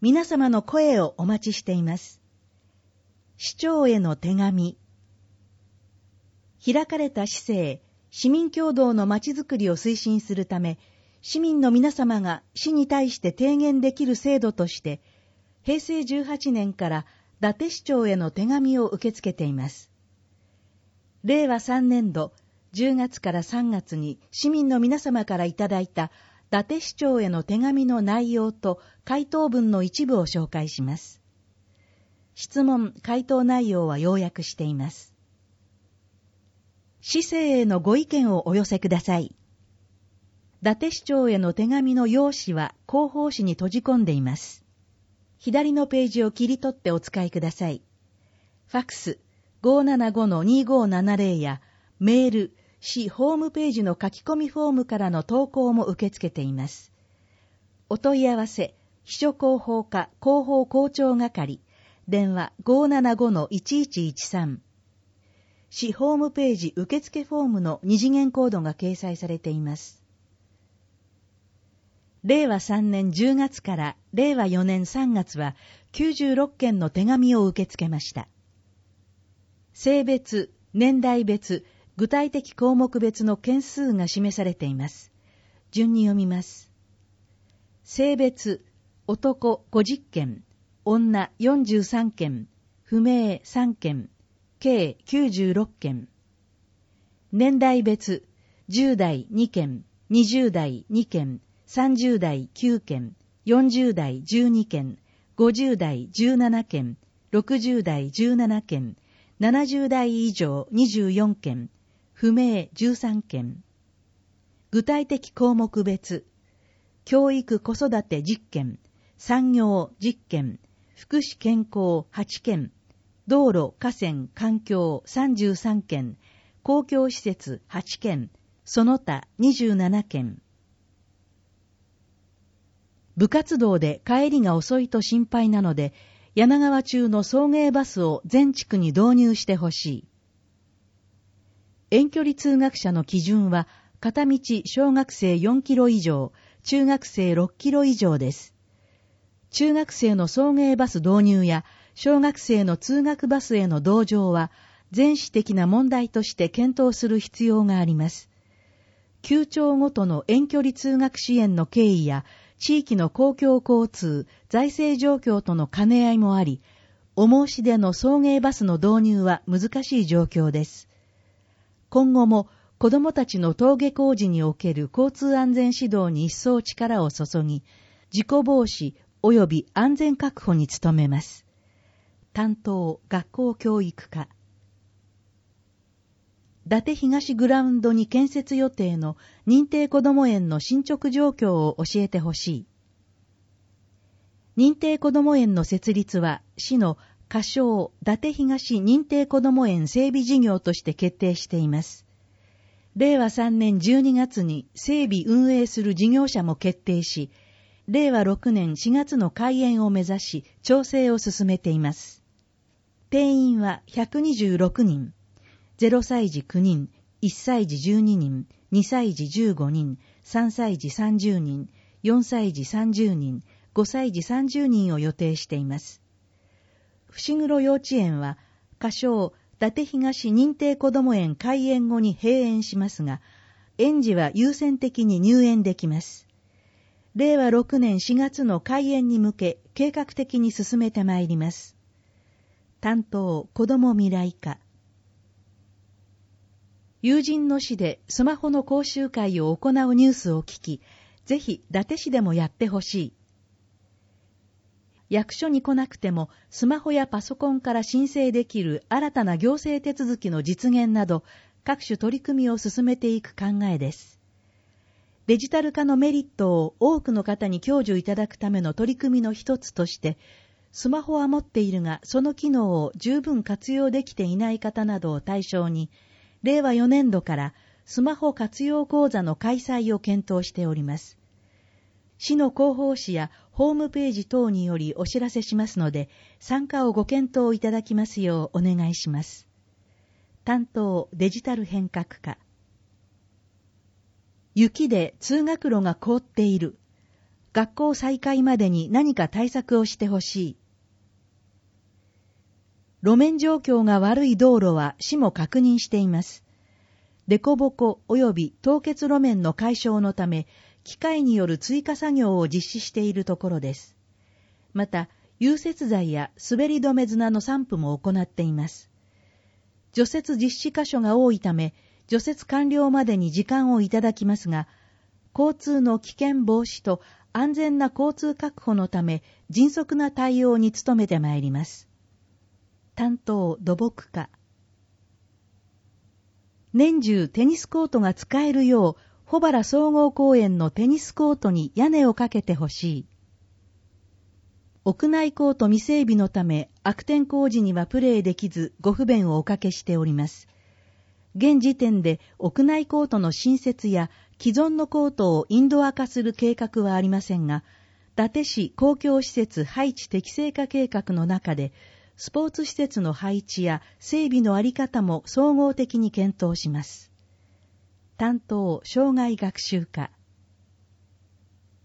皆様の声をお待ちしています。市長への手紙。開かれた市政、市民協同のまちづくりを推進するため、市民の皆様が市に対して提言できる制度として、平成18年から伊達市長への手紙を受け付けています。令和3年度10月から3月に市民の皆様からいただいた伊達市長への手紙の内容と回答文の一部を紹介します。質問・回答内容は要約しています。市政へのご意見をお寄せください。伊達市長への手紙の用紙は広報紙に閉じ込んでいます。左のページを切り取ってお使いください。ファックス 575-2570 やメール、市ホームページの書き込みフォームからの投稿も受け付けています。お問い合わせ、秘書広報課広報広聴係、電話 575-1113。市ホームページ受付フォームの二次元コードが掲載されています。令和3年10月から令和4年3月は96件の手紙を受け付けました。性別、年代別、具体的項目別の件数が示されています。順に読みます。性別、男50件、女43件、不明3件、計96件。年代別、10代2件、20代2件、30代9件、40代12件、50代17件、60代17件、70代以上24件、不明13件。具体的項目別、教育子育て10件、産業10件、福祉健康8件、道路河川環境33件、公共施設8件、その他27件。部活動で帰りが遅いと心配なので、柳川中の送迎バスを全地区に導入してほしい。遠距離通学者の基準は、片道小学生4キロ以上、中学生6キロ以上です。中学生の送迎バス導入や、小学生の通学バスへの同乗は、全市的な問題として検討する必要があります。9町ごとの遠距離通学支援の経緯や、地域の公共交通、財政状況との兼ね合いもあり、お申し出の送迎バスの導入は難しい状況です。今後も子どもたちの登下校時における交通安全指導に一層力を注ぎ、事故防止及び安全確保に努めます。担当学校教育課。伊達東グラウンドに建設予定の認定こども園の進捗状況を教えてほしい。認定こども園の設立は市の仮称伊達東認定こども園整備事業として決定しています。令和3年12月に整備運営する事業者も決定し、令和6年4月の開園を目指し調整を進めています。定員は126人。0歳児9人、1歳児12人、2歳児15人、3歳児30人、4歳児30人、5歳児30人を予定しています。伏黒幼稚園は、仮称伊達東認定こども園開園後に閉園しますが、園児は優先的に入園できます。令和6年4月の開園に向け、計画的に進めてまいります。担当子ども未来課。友人の市でスマホの講習会を行うニュースを聞き、ぜひ伊達市でもやってほしい。役所に来なくてもスマホやパソコンから申請できる新たな行政手続きの実現など、各種取り組みを進めていく考えです。デジタル化のメリットを多くの方に享受いただくための取り組みの一つとして、スマホは持っているがその機能を十分活用できていない方などを対象に、令和4年度からスマホ活用講座の開催を検討しております。市の広報誌やホームページ等によりお知らせしますので、参加をご検討いただきますようお願いします。担当デジタル変革課。雪で通学路が凍っている。 学校再開までに何か対策をしてほしい。路面状況が悪い道路は市も確認しています。凸凹及び凍結路面の解消のため、機械による追加作業を実施しているところです。また、融雪剤や滑り止め砂の散布も行っています。除雪実施箇所が多いため、除雪完了までに時間をいただきますが、交通の危険防止と安全な交通確保のため、迅速な対応に努めてまいります。担当土木課。年中テニスコートが使えるよう、保原総合公園のテニスコートに屋根をかけてほしい。屋内コート未整備のため、悪天候時にはプレーできず、ご不便をおかけしております。現時点で屋内コートの新設や既存のコートをインドア化する計画はありませんが、伊達市公共施設配置適正化計画の中で、スポーツ施設の配置や整備のあり方も総合的に検討します。担当障害学習課。